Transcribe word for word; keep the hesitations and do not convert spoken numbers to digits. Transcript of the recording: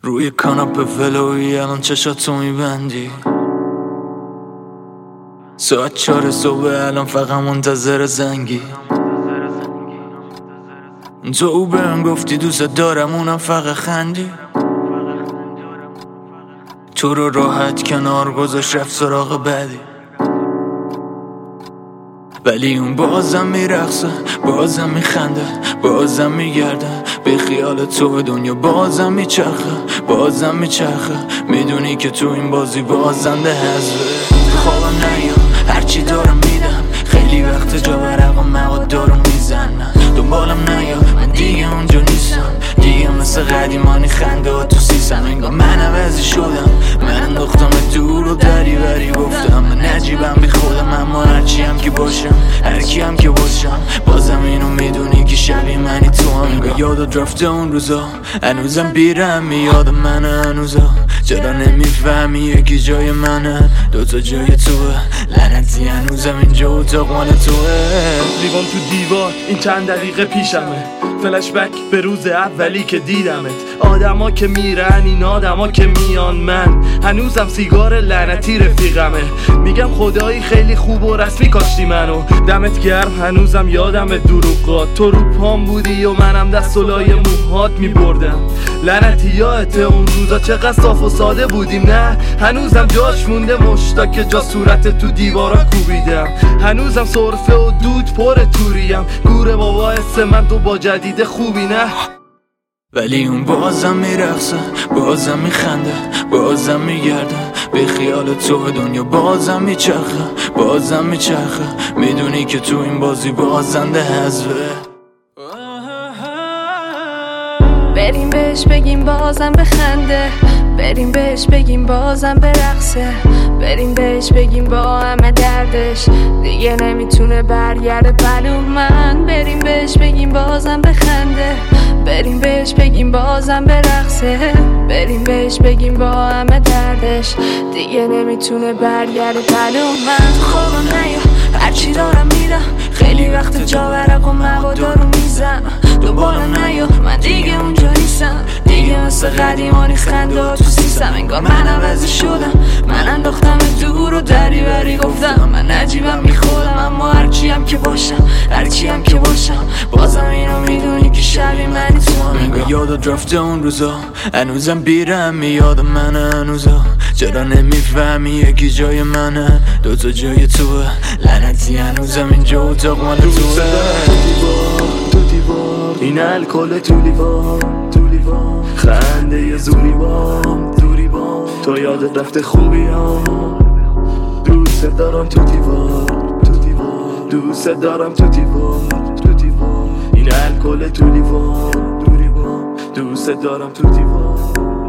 روی کاناپه ولویی الان چشاتو میبندی. ساعت چهار صبح الان فقط منتظر زنگی. تو بهم گفتی دوست دارم اونم فقط خندی. تو رو راحت کنار گذاشت رفت سراغ بعدی. ولی اون بازم میرقصه، بازم میخنده، بازم میگرده به خیال تو دنیا بازم میچرخه، بازم میچرخه. میدونی که تو این بازی بازنده حذفه. خوابم نیا هرچی دارم میدم، خیلی وقت جا برق و مواد دارم میزنم. دنبالم نیا من دیگه اونجا نیستم، دیگه مثل قدیمانی خنده ها تو سیسم. انگار من عوضی شدم، من انداختم دور و دری بری گفتم. من عجیبم بی خودم اما هرچی هم که باشم، هرکی هم که باشم بازم اینو میدونی که شبیه منی تو هم. انگار یادت رفته اون روزا، هنوزم بیرم میاد منه هنوزا. چرا نمیفهمی یکی جای منه دوتا جای توه، لعنتی هنوزم اینجا اتاق مال توه. لیوان تو دیوار این چند دقیقه پیشمه، فلشبک به روز اولی که دیدمت. آدما که میرن این آدما که میان، من هنوزم سیگار لعنتی رفیقمه. میگم خدایی خیلی خوب و رسمی کاشتی منو، دمت گرم هنوزم یادم دروغات. تو رو پام بودی و منم دست و لای موهات میبردم. لعنتی یادت اون روزا چقدر صاف و ساده بودیم؟ نه هنوزم جاش مونده مشتا که جا صورت تو دیوارا کوبیدم. هنوزم سرفه و دود پر توریم، گوره بابا حس من تو با جدید خوبی نه. ولی اون بازم میرقصه، بازم میخنده، بازم میگرده به خیال تو دنیا بازم میچرخه، بازم میچرخه. میدونی که تو این بازی بازنده حذفه. بریم بهش بگیم بازم بخنده، بریم بهش بگیم بازم برقصه، بریم بهش بگیم با همه دردش دیگه نمیتونه برگرده پلو من. بریم بهش بگیم بازم بخنده، بریم بهش بگیم بازم برقصه، بریم بهش بگیم با همه دردش دیگه نمیتونه برگرده پلو من. خوابم نیا هرچی دارم میدم، خیلی وقت جا برق و موادا رو میزنم. دنبالم نیا من دیگه اونجا نیستم، دیگه مثل قدیمانی خنده ها تو سیستم. انگار من عوضی شدم، من انداختم دور و دری بری گفتم. من عجیبم بی خودم اما هرچی هم که باشم، هرچی هم که باشم بازم اینو میدونی که شبیه منی تو هم. انگار یادت رفته اون روزا، هنوزم بیرم میاد منه هنوزا. چرا نمیفهمی یکی جای منه دوتا جای توه، لعنتی هنوزم اینجا اتاق مال توه. تو دیوار این الکل تو لیوان، تو لیوان خنده یه زوری بام، زوری بام تو یادت رفته خوبی ها. دوست دارم تو دیوار، تو دیوار دوست دارم تو دیوار، تو دیوار این الکل تو لیوان، دوری بام دوست دارم تو دیوار.